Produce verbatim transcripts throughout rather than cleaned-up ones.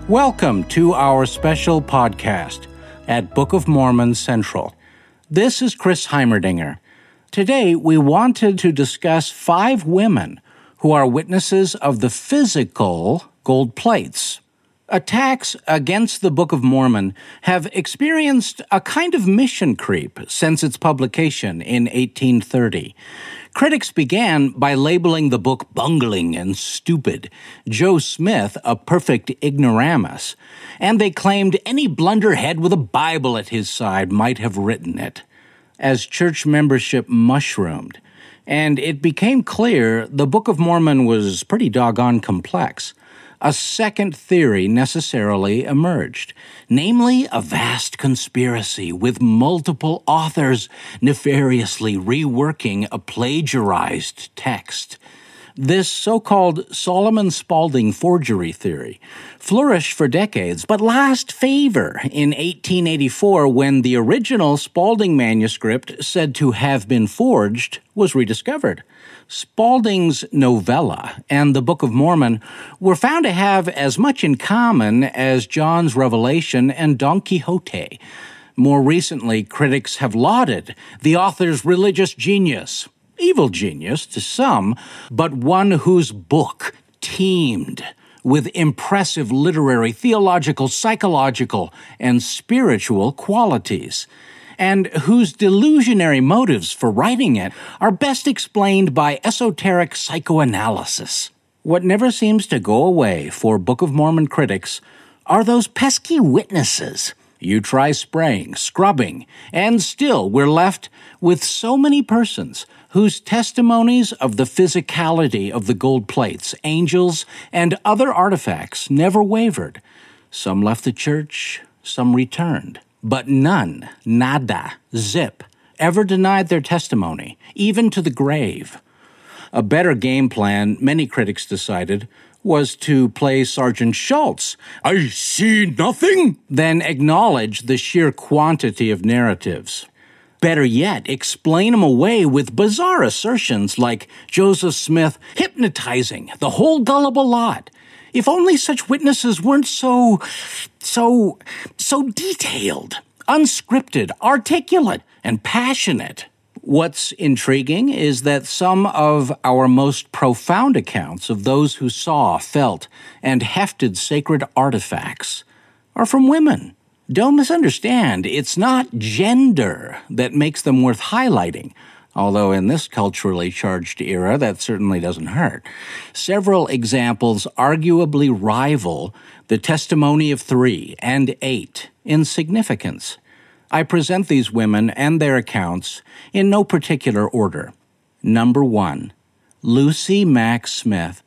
Welcome to our special podcast at Book of Mormon Central. This is Chris Heimerdinger. Today, we wanted to discuss five women who are witnesses of the physical gold plates. Attacks against the Book of Mormon have experienced a kind of mission creep since its publication in eighteen thirty. Critics began by labeling the book bungling and stupid, Joe Smith a perfect ignoramus, and they claimed any blunderhead with a Bible at his side might have written it. As church membership mushroomed, and it became clear the Book of Mormon was pretty doggone complex, a second theory necessarily emerged, namely a vast conspiracy with multiple authors nefariously reworking a plagiarized text. This so-called Solomon Spaulding forgery theory flourished for decades, but lost favor in eighteen eighty-four when the original Spaulding manuscript said to have been forged was rediscovered. Spaulding's novella and the Book of Mormon were found to have as much in common as John's Revelation and Don Quixote. More recently, critics have lauded the author's religious genius. Evil genius to some, but one whose book teemed with impressive literary, theological, psychological, and spiritual qualities, and whose delusionary motives for writing it are best explained by esoteric psychoanalysis. What never seems to go away for Book of Mormon critics are those pesky witnesses. You try spraying, scrubbing, and still we're left with so many persons whose testimonies of the physicality of the gold plates, angels, and other artifacts never wavered. Some left the church, some returned, but none, nada, zip, ever denied their testimony, even to the grave. A better game plan, many critics decided, was to play Sergeant Schultz, "I see nothing," then acknowledge the sheer quantity of narratives. Better yet, explain them away with bizarre assertions like Joseph Smith hypnotizing the whole gullible lot. If only such witnesses weren't so, so, so detailed, unscripted, articulate, and passionate. What's intriguing is that some of our most profound accounts of those who saw, felt, and hefted sacred artifacts are from women. Don't misunderstand, it's not gender that makes them worth highlighting, although in this culturally charged era that certainly doesn't hurt. Several examples arguably rival the testimony of three and eight in significance. I present these women and their accounts in no particular order. Number one, Lucy Mack Smith.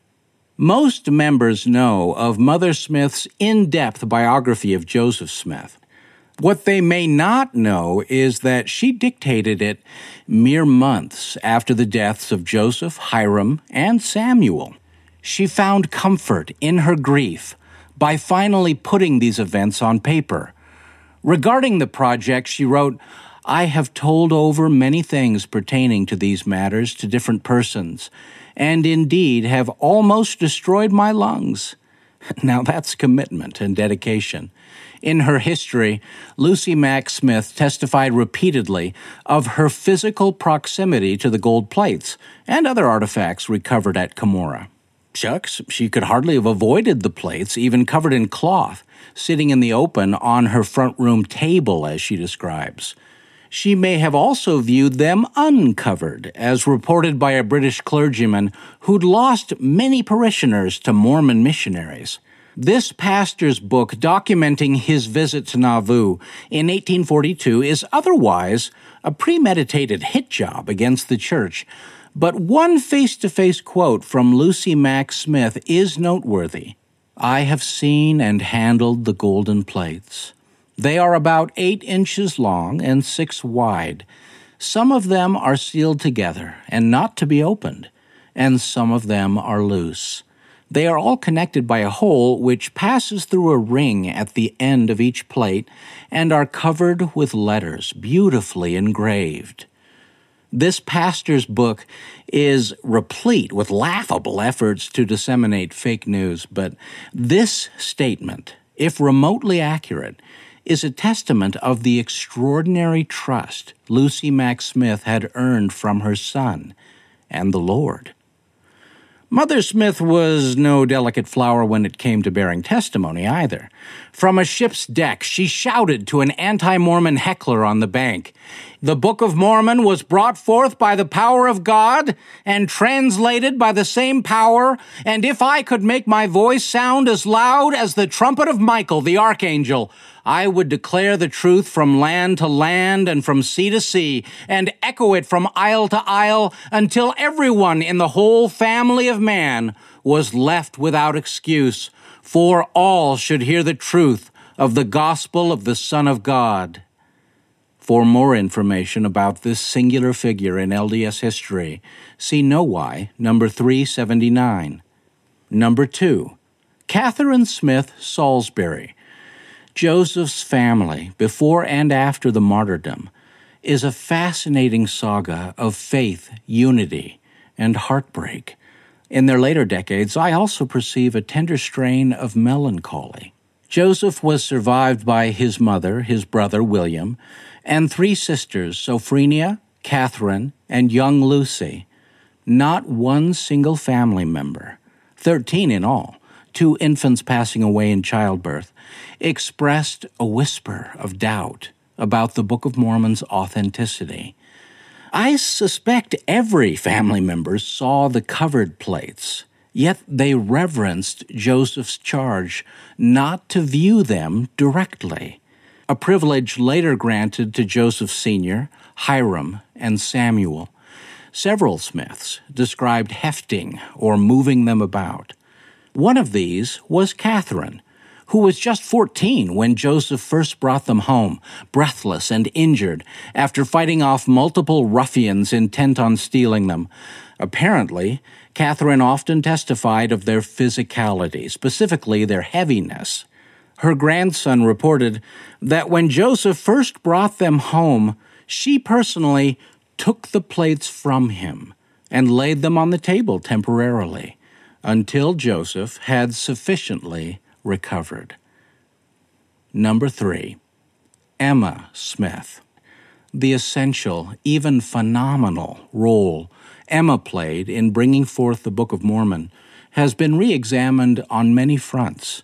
Most members know of Mother Smith's in-depth biography of Joseph Smith. What they may not know is that she dictated it mere months after the deaths of Joseph, Hiram, and Samuel. She found comfort in her grief by finally putting these events on paper. Regarding the project, she wrote, "I have told over many things pertaining to these matters to different persons, and indeed have almost destroyed my lungs." Now that's commitment and dedication. In her history, Lucy Mack Smith testified repeatedly of her physical proximity to the gold plates and other artifacts recovered at Cumorah. Shucks, she could hardly have avoided the plates, even covered in cloth, sitting in the open on her front room table, as she describes. She may have also viewed them uncovered, as reported by a British clergyman who'd lost many parishioners to Mormon missionaries. This pastor's book documenting his visit to Nauvoo in eighteen forty-two is otherwise a premeditated hit job against the church, but one face-to-face quote from Lucy Mack Smith is noteworthy. "I have seen and handled the golden plates. They are about eight inches long and six wide. Some of them are sealed together and not to be opened, and some of them are loose. They are all connected by a hole which passes through a ring at the end of each plate and are covered with letters beautifully engraved." This pastor's book is replete with laughable efforts to disseminate fake news, but this statement if remotely accurate, is a testament of the extraordinary trust Lucy Mack Smith had earned from her son and the Lord. Mother Smith was no delicate flower when it came to bearing testimony either. From a ship's deck, she shouted to an anti-Mormon heckler on the bank, "The Book of Mormon was brought forth by the power of God and translated by the same power, and if I could make my voice sound as loud as the trumpet of Michael the archangel, I would declare the truth from land to land and from sea to sea, and echo it from isle to isle until everyone in the whole family of man was left without excuse, for all should hear the truth of the gospel of the Son of God." For more information about this singular figure in L D S history, see Know Why, number three seventy-nine. Number two, Catherine Smith Salisbury. Joseph's family, before and after the martyrdom, is a fascinating saga of faith, unity, and heartbreak. In their later decades, I also perceive a tender strain of melancholy. Joseph was survived by his mother, his brother William, and three sisters, Sophronia, Catherine, and young Lucy. Not one single family member, thirteen in all, two infants passing away in childbirth, expressed a whisper of doubt about the Book of Mormon's authenticity. I suspect every family member saw the covered plates, yet they reverenced Joseph's charge not to view them directly, a privilege later granted to Joseph Senior, Hiram, and Samuel. Several Smiths described hefting or moving them about. One of these was Catherine, who was just fourteen when Joseph first brought them home, breathless and injured, after fighting off multiple ruffians intent on stealing them. Apparently, Catherine often testified of their physicality, specifically their heaviness. Her grandson reported that when Joseph first brought them home, she personally took the plates from him and laid them on the table temporarily, until Joseph had sufficiently recovered. Number three, Emma Smith. The essential, even phenomenal role Emma played in bringing forth the Book of Mormon has been re-examined on many fronts.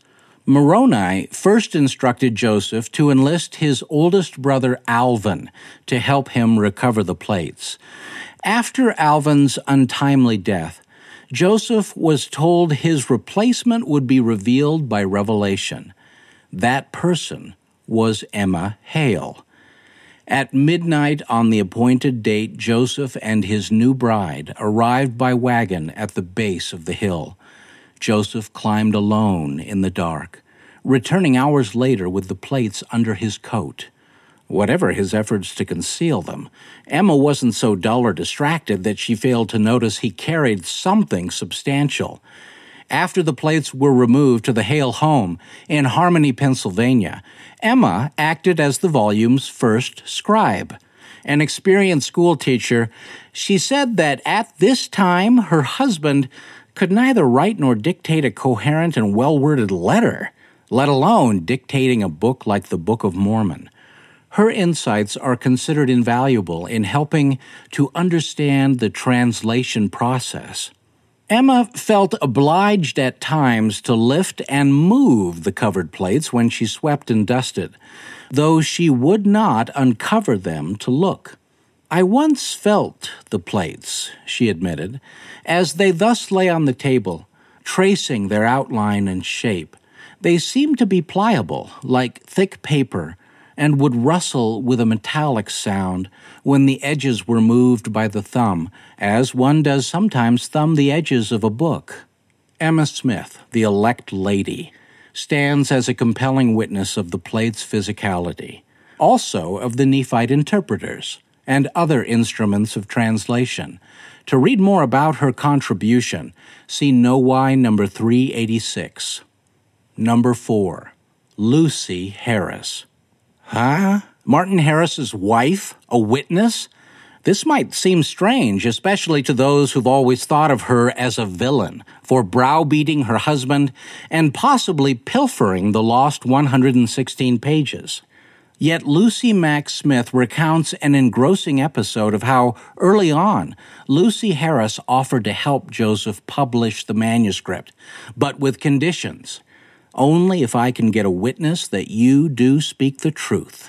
Moroni first instructed Joseph to enlist his oldest brother Alvin to help him recover the plates. After Alvin's untimely death, Joseph was told his replacement would be revealed by revelation. That person was Emma Hale. At midnight on the appointed date, Joseph and his new bride arrived by wagon at the base of the hill. Joseph climbed alone in the dark, returning hours later with the plates under his coat. Whatever his efforts to conceal them, Emma wasn't so dull or distracted that she failed to notice he carried something substantial. After the plates were removed to the Hale home in Harmony, Pennsylvania, Emma acted as the volume's first scribe. An experienced schoolteacher, she said that at this time her husband could neither write nor dictate a coherent and well-worded letter, let alone dictating a book like the Book of Mormon. Her insights are considered invaluable in helping to understand the translation process. Emma felt obliged at times to lift and move the covered plates when she swept and dusted, though she would not uncover them to look. "I once felt the plates," she admitted, "as they thus lay on the table, tracing their outline and shape. They seemed to be pliable, like thick paper, and would rustle with a metallic sound when the edges were moved by the thumb, as one does sometimes thumb the edges of a book." Emma Smith, the elect lady, stands as a compelling witness of the plate's physicality, also of the Nephite interpreters and other instruments of translation. To read more about her contribution, see Know Why number three eighty-six. Number four, Lucy Harris. Huh? Martin Harris's wife? A witness? This might seem strange, especially to those who've always thought of her as a villain for browbeating her husband and possibly pilfering the lost one hundred sixteen pages. Yet Lucy Mack Smith recounts an engrossing episode of how, early on, Lucy Harris offered to help Joseph publish the manuscript, but with conditions. Only if I can get a witness that you do speak the truth.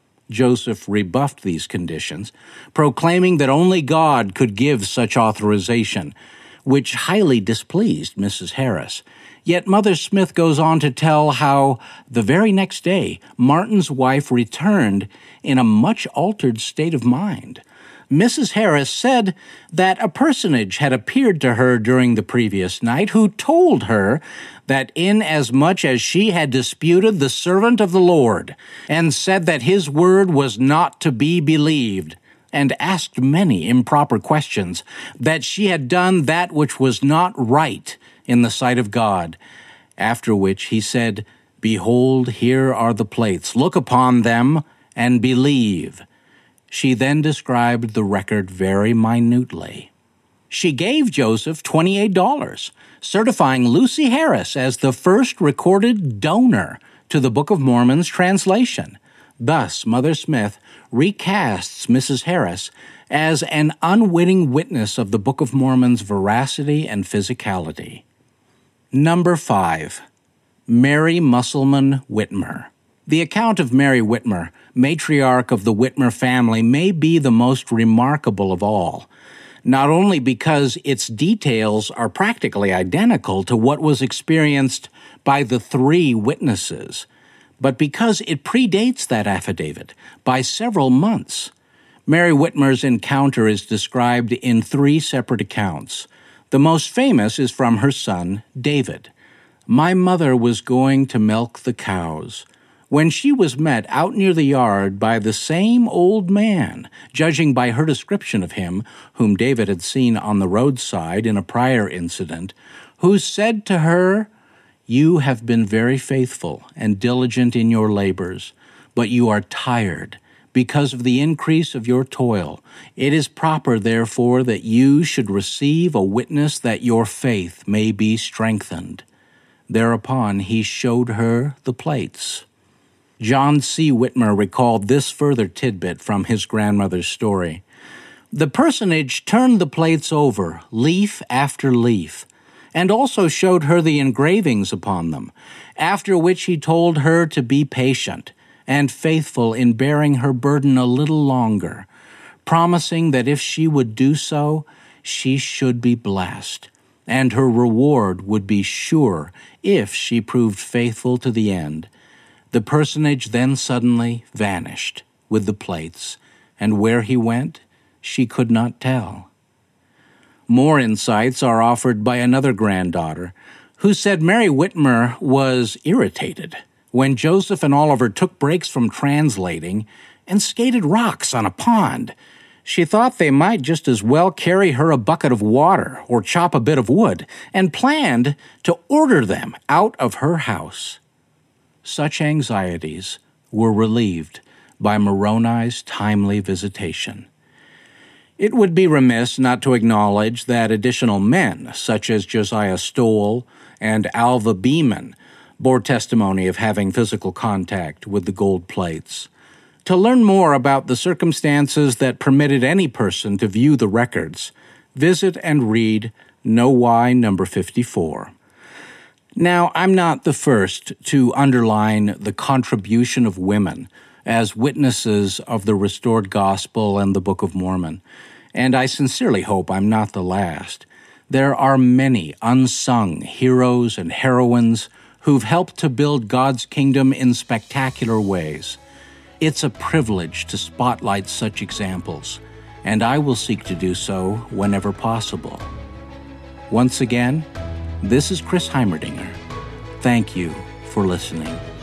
Joseph rebuffed these conditions, proclaiming that only God could give such authorization, which highly displeased Missus Harris. Yet Mother Smith goes on to tell how, the very next day, Martin's wife returned in a much altered state of mind. Missus Harris said that a personage had appeared to her during the previous night who told her that inasmuch as she had disputed the servant of the Lord, and said that his word was not to be believed, and asked many improper questions, that she had done that which was not right in the sight of God. After which he said, "Behold, here are the plates. Look upon them and believe." She then described the record very minutely. She gave Joseph twenty-eight dollars, certifying Lucy Harris as the first recorded donor to the Book of Mormon's translation. Thus, Mother Smith recasts Missus Harris as an unwitting witness of the Book of Mormon's veracity and physicality. Number five, Mary Musselman Whitmer. The account of Mary Whitmer, matriarch of the Whitmer family, may be the most remarkable of all, not only because its details are practically identical to what was experienced by the three witnesses, but because it predates that affidavit by several months. Mary Whitmer's encounter is described in three separate accounts. The most famous is from her son, David. "My mother was going to milk the cows when she was met out near the yard by the same old man, judging by her description of him, whom David had seen on the roadside in a prior incident, who said to her, 'You have been very faithful and diligent in your labors, but you are tired because of the increase of your toil. It is proper, therefore, that you should receive a witness that your faith may be strengthened.' Thereupon he showed her the plates." John C. Whitmer recalled this further tidbit from his grandmother's story. "The personage turned the plates over, leaf after leaf, and also showed her the engravings upon them, after which he told her to be patient and faithful in bearing her burden a little longer, promising that if she would do so, she should be blessed, and her reward would be sure if she proved faithful to the end. The personage then suddenly vanished with the plates, and where he went, she could not tell." More insights are offered by another granddaughter, who said Mary Whitmer was irritated when Joseph and Oliver took breaks from translating and skated rocks on a pond. She thought they might just as well carry her a bucket of water or chop a bit of wood, and planned to order them out of her house. Such anxieties were relieved by Moroni's timely visitation. It would be remiss not to acknowledge that additional men, such as Josiah Stoll and Alva Beeman, bore testimony of having physical contact with the gold plates. To learn more about the circumstances that permitted any person to view the records, visit and read Know Why number fifty-four. Now, I'm not the first to underline the contribution of women as witnesses of the restored gospel and the Book of Mormon, and I sincerely hope I'm not the last. There are many unsung heroes and heroines who've helped to build God's kingdom in spectacular ways. It's a privilege to spotlight such examples, and I will seek to do so whenever possible. Once again, this is Chris Heimerdinger. Thank you for listening.